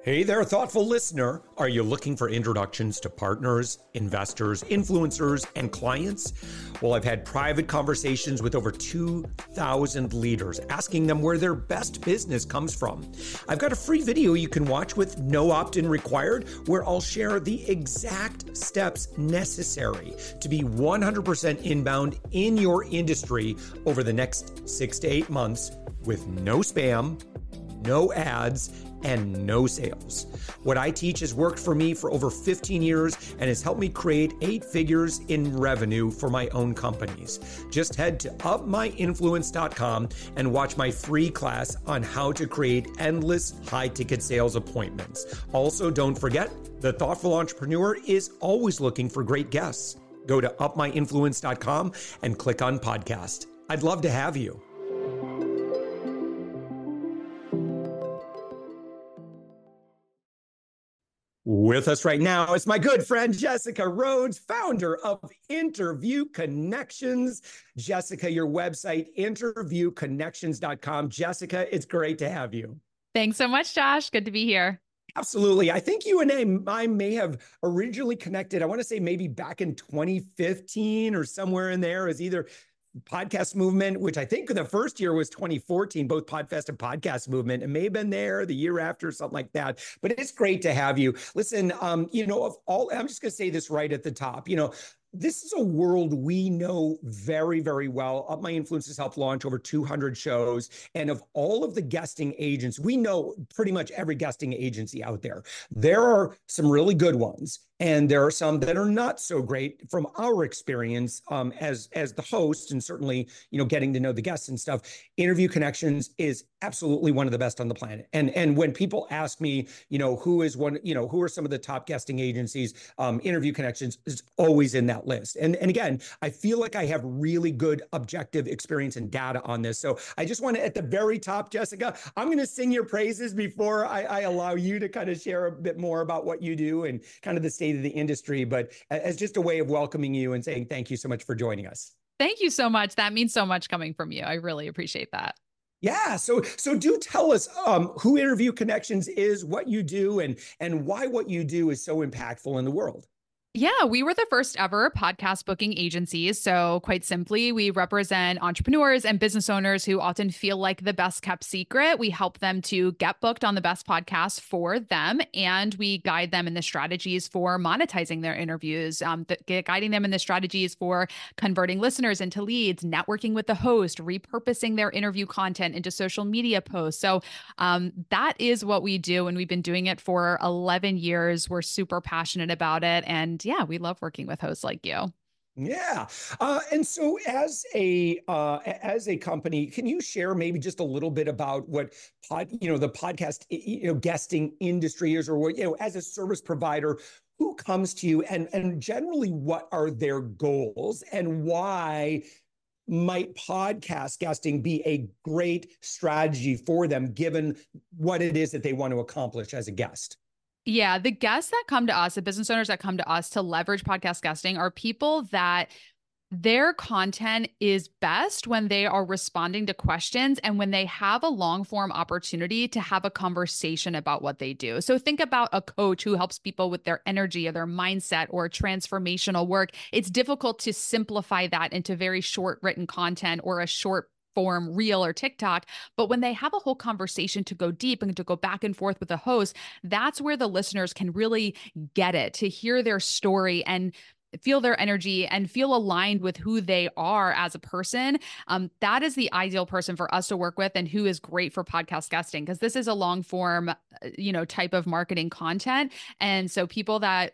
Hey there, thoughtful listener. Are you looking for introductions to partners, investors, influencers, and clients? Well, I've had private conversations with over 2,000 leaders, asking them where their best business comes from. I've got a free video you can watch with no opt-in required, where I'll share the exact steps necessary to be 100% inbound in your industry over the next 6 to 8 months with no spam, no ads, and no sales. What I teach has worked for me for over 15 years and has helped me create 8 figures in revenue for my own companies. Just head to upmyinfluence.com and watch my free class on how to create endless high-ticket sales appointments. Also, don't forget, the thoughtful entrepreneur is always looking for great guests. Go to upmyinfluence.com and click on podcast. I'd love to have you. With us right now is my good friend, Jessica Rhodes, founder of Interview Connections. Jessica, your website, interviewconnections.com. Jessica, it's great to have you. Thanks so much, Josh. Good to be here. Absolutely. I think you and I may have originally connected, I want to say maybe back in 2015 or somewhere in there, as either Podcast Movement, which I think the first year was 2014, both Podfest and Podcast Movement. It may have been there the year after, something like that. But it's great to have you. Listen, I'm just going to say this right at the top. This is a world we know very, very well. Up My Influence has helped launch over 200 shows. And of all of the guesting agents, we know pretty much every guesting agency out there. There are some really good ones, and there are some that are not so great from our experience as the host, and certainly, getting to know the guests and stuff. Interview Connections is absolutely one of the best on the planet. And when people ask me, who are some of the top guesting agencies, Interview Connections is always in that list. And again, I feel like I have really good objective experience and data on this. So I just want to, at the very top, Jessica, I'm going to sing your praises before I allow you to kind of share a bit more about what you do and kind of the state of the industry, but as just a way of welcoming you and saying thank you so much for joining us. Thank you so much. That means so much coming from you. I really appreciate that. Yeah. So do tell us who Interview Connections is, what you do, and why what you do is so impactful in the world. Yeah, we were the first ever podcast booking agencies. So quite simply, we represent entrepreneurs and business owners who often feel like the best kept secret. We help them to get booked on the best podcasts for them, and we guide them in the strategies for monetizing their interviews, guiding them in the strategies for converting listeners into leads, networking with the host, repurposing their interview content into social media posts. So that is what we do, and we've been doing it for 11 years. We're super passionate about it, and yeah, we love working with hosts like you. Yeah. And so as a company, can you share maybe just a little bit about what the podcast, guesting industry is, or what, as a service provider, who comes to you and generally what are their goals and why might podcast guesting be a great strategy for them given what it is that they want to accomplish as a guest? Yeah, the guests that come to us, the business owners that come to us to leverage podcast guesting are people that their content is best when they are responding to questions and when they have a long form opportunity to have a conversation about what they do. So think about a coach who helps people with their energy or their mindset or transformational work. It's difficult to simplify that into very short written content or a short form reel or TikTok. But when they have a whole conversation to go deep and to go back and forth with the host, that's where the listeners can really get it, to hear their story and feel their energy and feel aligned with who they are as a person. That is the ideal person for us to work with and who is great for podcast guesting, because this is a long form, type of marketing content. And so people that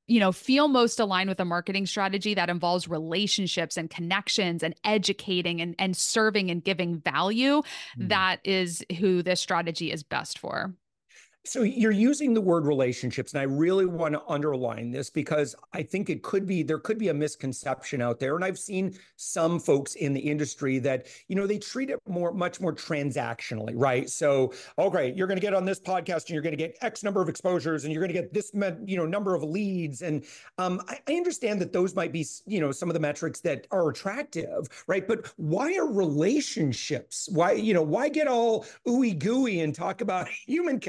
feel most aligned with a marketing strategy that involves relationships and connections and educating and serving and giving value, that is who this strategy is best for. So you're using the word relationships, and I really want to underline this because I think there could be a misconception out there. And I've seen some folks in the industry that, they treat it much more transactionally, right? So, okay, you're going to get on this podcast and you're going to get X number of exposures and you're going to get this, number of leads. And I understand that those might be, some of the metrics that are attractive, right? But why are relationships? Why get all ooey gooey and talk about human connection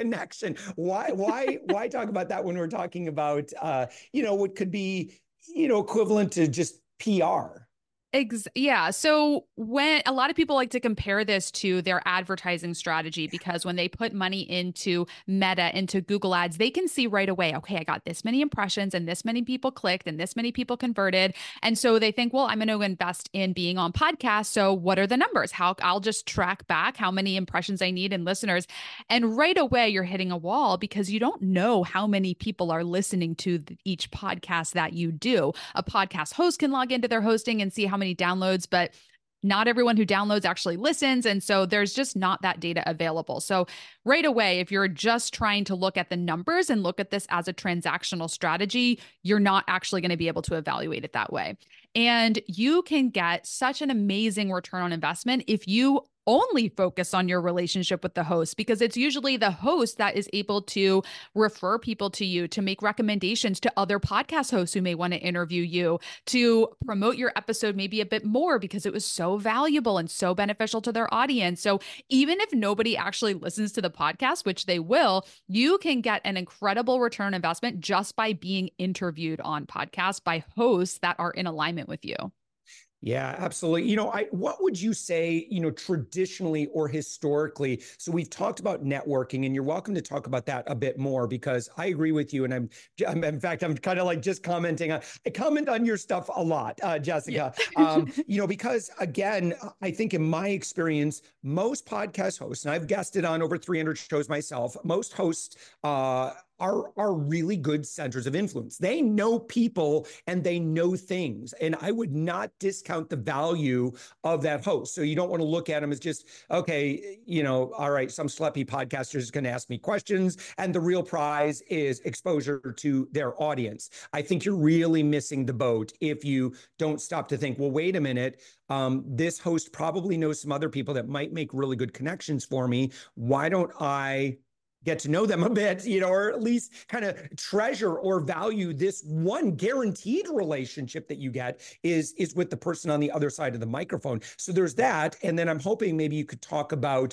question. Why talk about that when we're talking about, what could be, equivalent to just PR? Yeah. So when a lot of people like to compare this to their advertising strategy, because when they put money into Meta, into Google Ads, they can see right away, okay, I got this many impressions and this many people clicked and this many people converted. And so they think, well, I'm going to invest in being on podcasts. So what are the numbers? I'll just track back how many impressions I need and listeners. And right away, you're hitting a wall because you don't know how many people are listening to each podcast that you do. A podcast host can log into their hosting and see how many downloads, but not everyone who downloads actually listens. And so there's just not that data available. So right away, if you're just trying to look at the numbers and look at this as a transactional strategy, you're not actually going to be able to evaluate it that way. And you can get such an amazing return on investment if you only focus on your relationship with the host, because it's usually the host that is able to refer people to you, to make recommendations to other podcast hosts who may want to interview you, to promote your episode maybe a bit more because it was so valuable and so beneficial to their audience. So even if nobody actually listens to the podcast, which they will, you can get an incredible return on investment just by being interviewed on podcasts by hosts that are in alignment with you. Yeah, absolutely. What would you say, traditionally or historically? So we've talked about networking, and you're welcome to talk about that a bit more, because I agree with you. And I'm in fact, I'm kind of like just commenting. I comment on your stuff a lot, Jessica. Yeah. Because again, I think in my experience, most podcast hosts, and I've guested on over 300 shows myself, most hosts, are really good centers of influence. They know people and they know things. And I would not discount the value of that host. So you don't want to look at them as just, okay, all right, some schleppy podcaster is going to ask me questions, and the real prize is exposure to their audience. I think you're really missing the boat if you don't stop to think, well, wait a minute, this host probably knows some other people that might make really good connections for me. Why don't I get to know them a bit, or at least kind of treasure or value this one guaranteed relationship that you get is with the person on the other side of the microphone. So there's that. And then I'm hoping maybe you could talk about,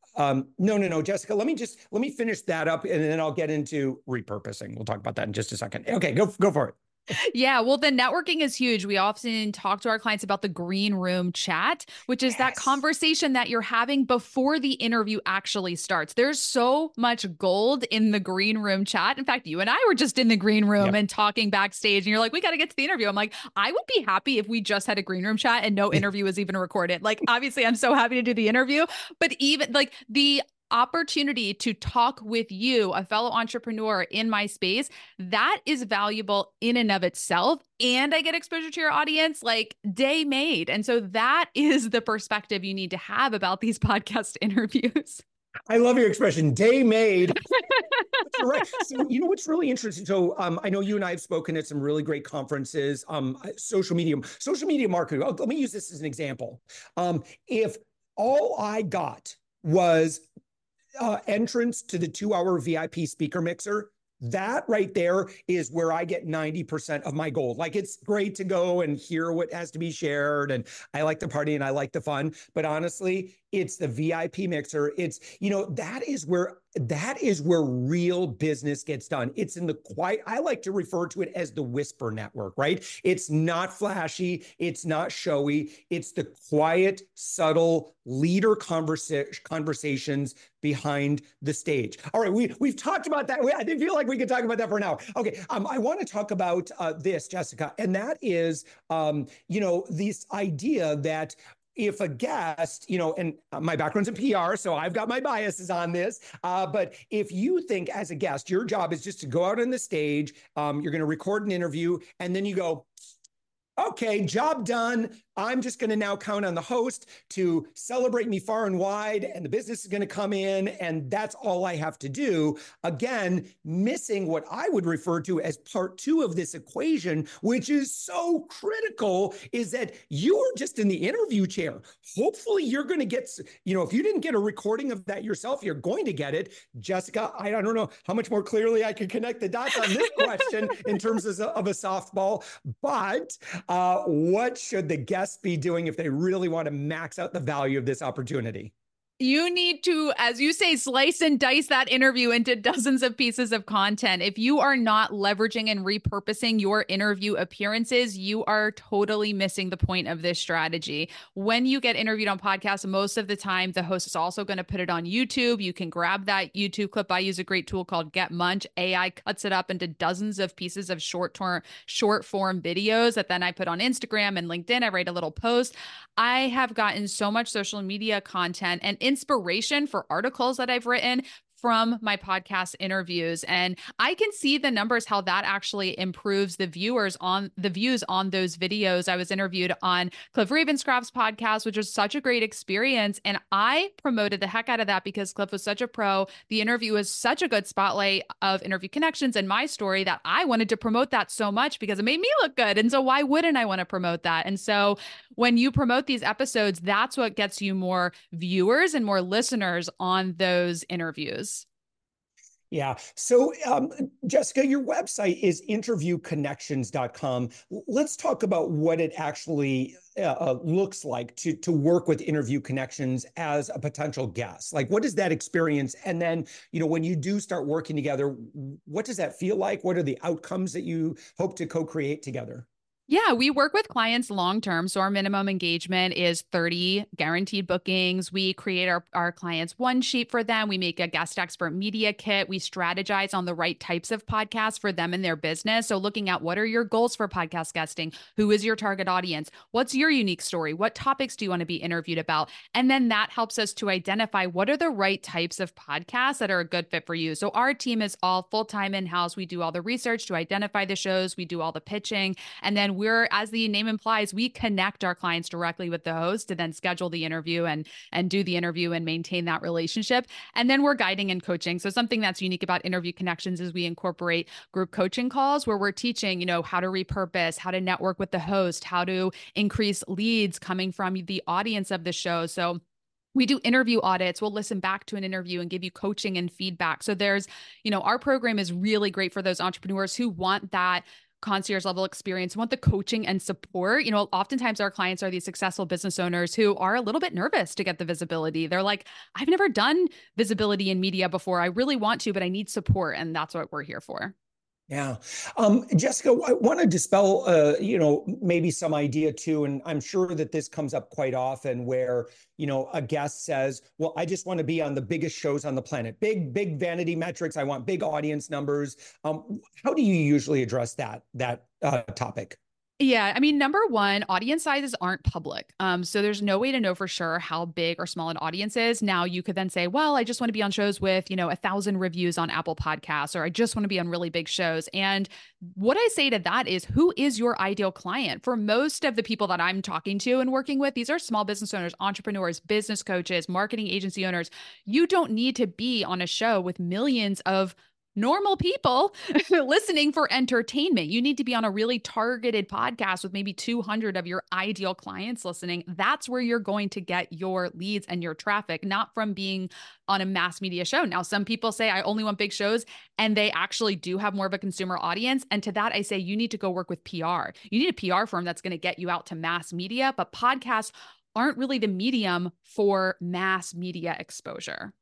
no, Jessica, let me finish that up, and then I'll get into repurposing. We'll talk about that in just a second. Okay, go for it. Yeah, well, the networking is huge. We often talk to our clients about the green room chat, which is that conversation that you're having before the interview actually starts. There's so much gold in the green room chat. In fact, you and I were just in the green room and talking backstage, and you're like, we got to get to the interview. I'm like, I would be happy if we just had a green room chat and no interview was even recorded. Like, obviously, I'm so happy to do the interview, but even like the opportunity to talk with you, a fellow entrepreneur in my space, that is valuable in and of itself. And I get exposure to your audience, like day made. And so that is the perspective you need to have about these podcast interviews. I love your expression, day made. You're right. So, what's really interesting. So, I know you and I have spoken at some really great conferences, social media marketing. Let me use this as an example. If all I got was entrance to the 2-hour VIP speaker mixer, that right there is where I get 90% of my gold. Like, it's great to go and hear what has to be shared, and I like the party and I like the fun, but honestly, it's the VIP mixer. It's, that is where real business gets done. It's in the quiet. I like to refer to it as the whisper network, right? It's not flashy. It's not showy. It's the quiet, subtle leader conversations behind the stage. All right. We've talked about that. I feel like we could talk about that for an hour. Okay. I want to talk about this, Jessica, and that is, this idea that if a guest, and my background's in PR, so I've got my biases on this, but if you think as a guest, your job is just to go out on the stage, you're going to record an interview, and then you go, okay, job done. I'm just going to now count on the host to celebrate me far and wide, and the business is going to come in, and that's all I have to do. Again, missing what I would refer to as part 2 of this equation, which is so critical, is that you are just in the interview chair. Hopefully you're going to get, if you didn't get a recording of that yourself, you're going to get it. Jessica, I don't know how much more clearly I can connect the dots on this question in terms of a softball, but what should the guests be doing if they really want to max out the value of this opportunity? You need to, as you say, slice and dice that interview into dozens of pieces of content. If you are not leveraging and repurposing your interview appearances, you are totally missing the point of this strategy. When you get interviewed on podcasts, most of the time, the host is also going to put it on YouTube. You can grab that YouTube clip. I use a great tool called Get Munch. AI cuts it up into dozens of pieces of short form videos that then I put on Instagram and LinkedIn. I write a little post. I have gotten so much social media content and inspiration for articles that I've written from my podcast interviews. And I can see the numbers, how that actually improves the views on those videos. I was interviewed on Cliff Ravenscraft's podcast, which was such a great experience. And I promoted the heck out of that because Cliff was such a pro. The interview was such a good spotlight of Interview Connections and my story that I wanted to promote that so much because it made me look good. And so why wouldn't I want to promote that? And so when you promote these episodes, that's what gets you more viewers and more listeners on those interviews. Yeah. So, Jessica, your website is interviewconnections.com. Let's talk about what it actually looks like to work with Interview Connections as a potential guest. Like, what is that experience? And then, when you do start working together, what does that feel like? What are the outcomes that you hope to co-create together? Yeah, we work with clients long term. So our minimum engagement is 30 guaranteed bookings. We create our clients one sheet for them. We make a guest expert media kit. We strategize on the right types of podcasts for them and their business. So looking at what are your goals for podcast guesting? Who is your target audience? What's your unique story? What topics do you want to be interviewed about? And then that helps us to identify what are the right types of podcasts that are a good fit for you. So our team is all full-time in-house. We do all the research to identify the shows. We do all the pitching. And then we're, as the name implies, we connect our clients directly with the host to then schedule the interview and do the interview and maintain that relationship. And then we're guiding and coaching. So something that's unique about Interview Connections is we incorporate group coaching calls where we're teaching, how to repurpose, how to network with the host, how to increase leads coming from the audience of the show. So we do interview audits. We'll listen back to an interview and give you coaching and feedback. So there's, our program is really great for those entrepreneurs who want that concierge level experience, want the coaching and support. Oftentimes our clients are these successful business owners who are a little bit nervous to get the visibility. They're like, I've never done visibility in media before. I really want to, but I need support. And that's what we're here for. Yeah. Jessica, I want to dispel, maybe some idea too, and I'm sure that this comes up quite often where, a guest says, well, I just want to be on the biggest shows on the planet, big vanity metrics. I want big audience numbers. How do you usually address that topic? Yeah, I mean, number one, audience sizes aren't public. So there's no way to know for sure how big or small an audience is. Now you could then say, well, I just want to be on shows with, 1,000 reviews on Apple Podcasts, or I just want to be on really big shows. And what I say to that is, who is your ideal client? For most of the people that I'm talking to and working with, these are small business owners, entrepreneurs, business coaches, marketing agency owners. You don't need to be on a show with millions of normal people listening for entertainment. You need to be on a really targeted podcast with maybe 200 of your ideal clients listening. That's where you're going to get your leads and your traffic, not from being on a mass media show. Now, some people say, I only want big shows, and they actually do have more of a consumer audience. And to that, I say, you need to go work with PR. You need a PR firm that's going to get you out to mass media, but podcasts aren't really the medium for mass media exposure.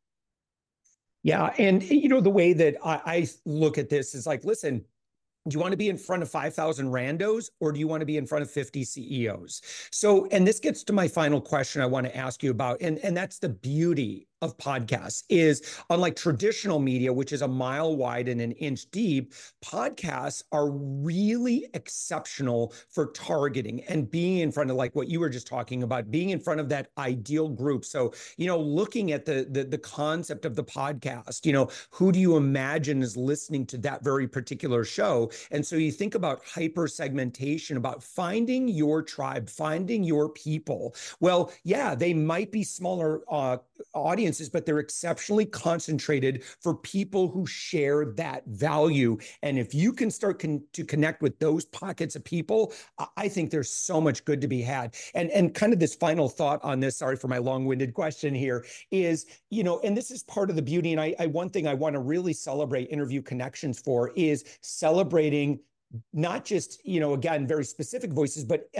Yeah. And, the way that I look at this is like, listen, do you want to be in front of 5,000 randos, or do you want to be in front of 50 CEOs? So, and this gets to my final question I want to ask you about, and that's the beauty of podcasts is, unlike traditional media, which is a mile wide and an inch deep, podcasts are really exceptional for targeting and being in front of, like what you were just talking about, being in front of that ideal group. So, looking at the concept of the podcast, who do you imagine is listening to that very particular show? And so you think about hyper segmentation, about finding your tribe, finding your people. Well, yeah, they might be smaller audiences, but they're exceptionally concentrated for people who share that value. And if you can start to connect with those pockets of people, I think there's so much good to be had. And kind of this final thought on this, sorry for my long-winded question here, is, and this is part of the beauty. And one thing I want to really celebrate Interview Connections for is celebrating not just, again, very specific voices, but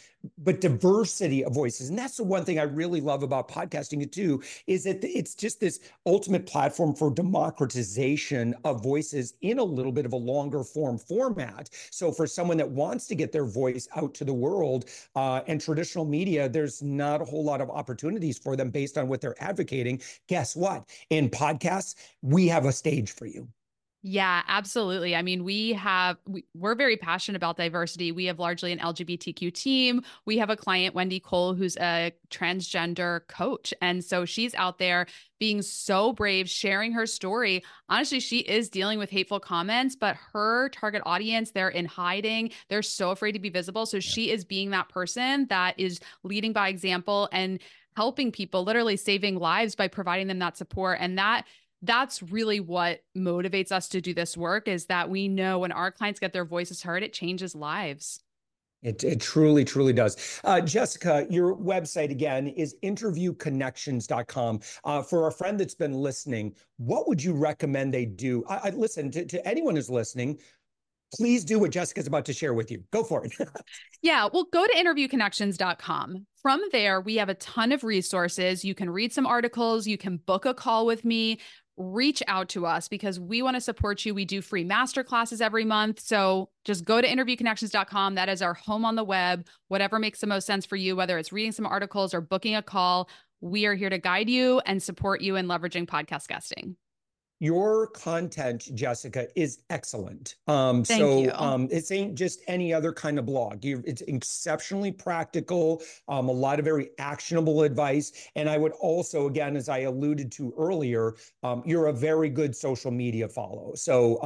diversity of voices. And that's the one thing I really love about podcasting too, is that it's just this ultimate platform for democratization of voices in a little bit of a longer form format. So for someone that wants to get their voice out to the world, and traditional media, there's not a whole lot of opportunities for them based on what they're advocating. Guess what? In podcasts, we have a stage for you. Yeah, absolutely. I mean, we're very passionate about diversity. We have largely an LGBTQ team. We have a client, Wendy Cole, who's a transgender coach. And so she's out there being so brave, sharing her story. Honestly, she is dealing with hateful comments, but her target audience, they're in hiding. They're so afraid to be visible. So she is being that person that is leading by example and helping people, literally saving lives by providing them that support. And that's really what motivates us to do this work, is that we know when our clients get their voices heard, it changes lives. It truly, truly does. Jessica, your website again is interviewconnections.com. For a friend that's been listening, what would you recommend they do? Listen, to anyone who's listening, please do what Jessica's about to share with you. Go for it. Yeah, well, go to interviewconnections.com. From there, we have a ton of resources. You can read some articles, you can book a call with me. Reach out to us because we want to support you. We do free masterclasses every month. So just go to interviewconnections.com. That is our home on the web. Whatever makes the most sense for you, whether it's reading some articles or booking a call, we are here to guide you and support you in leveraging podcast guesting. Your content, Jessica, is excellent. Thank you. It ain't just any other kind of blog. It's exceptionally practical, a lot of very actionable advice. And I would also, again, as I alluded to earlier, you're a very good social media follow. So,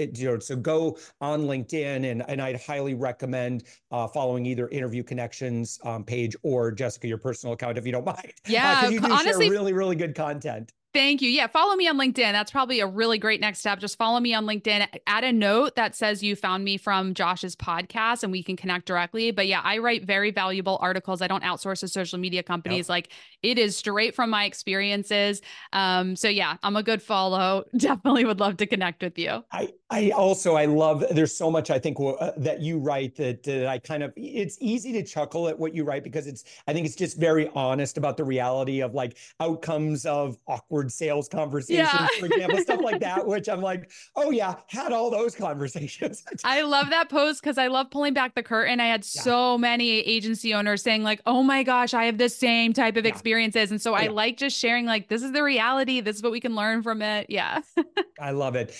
so go on LinkedIn, and I'd highly recommend following either Interview Connections page or Jessica, your personal account, if you don't mind. Yeah, you do honestly, share really, really good content. Thank you. Yeah. Follow me on LinkedIn. That's probably a really great next step. Just follow me on LinkedIn. Add a note that says you found me from Josh's podcast and we can connect directly. But yeah, I write very valuable articles. I don't outsource to social media companies. Nope. Like, it is straight from my experiences. So yeah, I'm a good follow. Definitely would love to connect with you. I love, there's so much I think that you write that I kind of, it's easy to chuckle at what you write because I think it's just very honest about the reality of like outcomes of awkward sales conversations, for example, stuff like that, which I'm like, oh yeah, had all those conversations. I love that post because I love pulling back the curtain. I had so many agency owners saying like, oh my gosh, I have the same type of experiences. And so I like just sharing like, this is the reality. This is what we can learn from it. Yeah. I love it.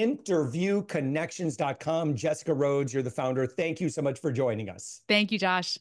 Interviewconnections.com. Jessica Rhodes, you're the founder. Thank you so much for joining us. Thank you, Josh.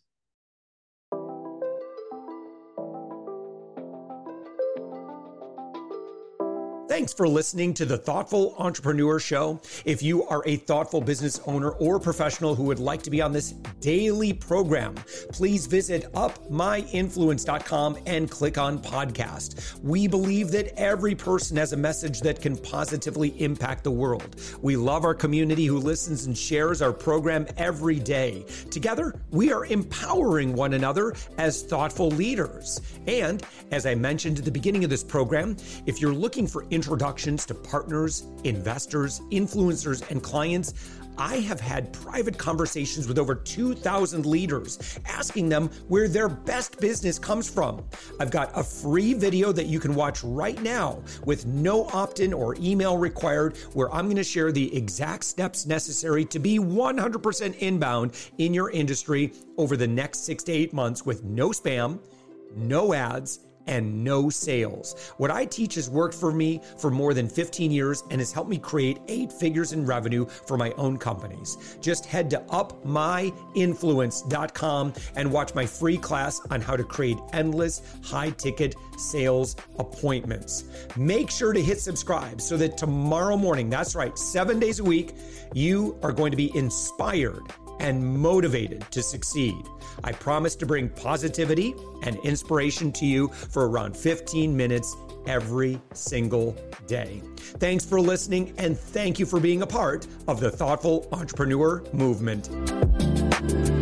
Thanks for listening to the Thoughtful Entrepreneur Show. If you are a thoughtful business owner or professional who would like to be on this daily program, please visit upmyinfluence.com and click on podcast. We believe that every person has a message that can positively impact the world. We love our community who listens and shares our program every day. Together, we are empowering one another as thoughtful leaders. And as I mentioned at the beginning of this program, if you're looking for introductions to partners, investors, influencers, and clients, I have had private conversations with over 2,000 leaders, asking them where their best business comes from. I've got a free video that you can watch right now with no opt-in or email required, where I'm going to share the exact steps necessary to be 100% inbound in your industry over the next 6 to 8 months with no spam, no ads, and no sales. What I teach has worked for me for more than 15 years and has helped me create 8 figures in revenue for my own companies. Just head to upmyinfluence.com and watch my free class on how to create endless high-ticket sales appointments. Make sure to hit subscribe so that tomorrow morning, that's right, 7 days a week, you are going to be inspired and motivated to succeed. I promise to bring positivity and inspiration to you for around 15 minutes every single day. Thanks for listening, and thank you for being a part of the Thoughtful Entrepreneur Movement.